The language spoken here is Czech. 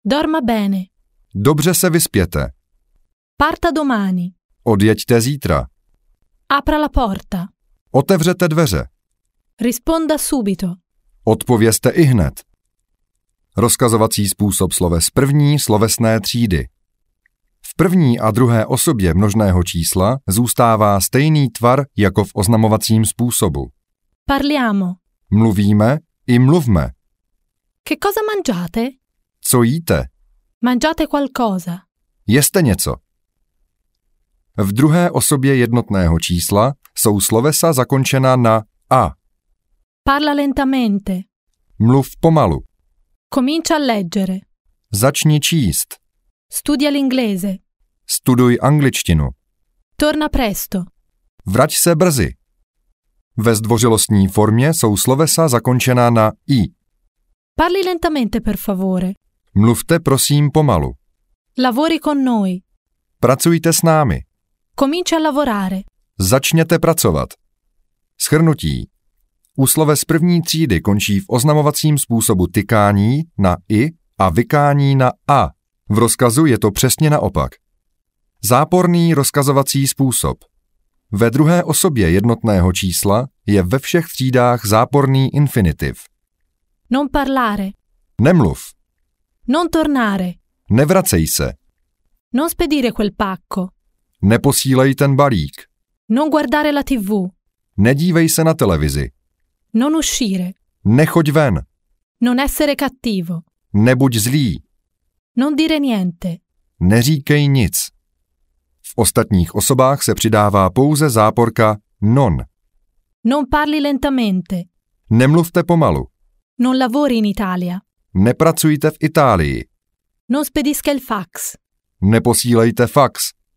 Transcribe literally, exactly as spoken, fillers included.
Dorma bene. Dobře se vyspěte. Parta domani. Odjeďte zítra. Apra la porta. Otevřete dveře. Risponda subito. Odpovězte ihned. Rozkazovací způsob sloves první slovesné třídy. V první a druhé osobě množného čísla zůstává stejný tvar jako v oznamovacím způsobu. Parliamo. Mluvíme i mluvme. Che cosa mangiate? Co jíte? Mangiate qualcosa. Jeste něco. V druhé osobě jednotného čísla jsou slovesa zakončena na a. Parla lentamente. Mluv pomalu. Comincia a leggere. Začni číst. Studia l'inglese. Studuj angličtinu. Torna presto. Vrať se brzy. Ve zdvořilostní formě jsou slovesa zakončena na i. Parli lentamente per favore. Mluvte prosím pomalu. Lavori con noi. Pracujte s námi. Comincia a lavorare. Začněte pracovat. Shrnutí. U sloves první třídy končí v oznamovacím způsobu tykání na i a vykání na a. V rozkazu je to přesně naopak. Záporný rozkazovací způsob. Ve druhé osobě jednotného čísla je ve všech třídách záporný infinitiv. Non parlare. Nemluv. Non tornare. Nevracej se. Non spedire quel pacco. Neposílej ten balík. Non guardare la tivù. Nedívej se na televizi. Non uscire. Nechoď ven. Non essere cattivo. Nebuď zlý. Non dire niente. Neříkej nic. V ostatních osobách se přidává pouze záporka non. Non parli lentamente. Nemluvte pomalu. Non lavori in Italia. Nepracujte v Itálii. Non spedisca il fax. Neposílejte fax.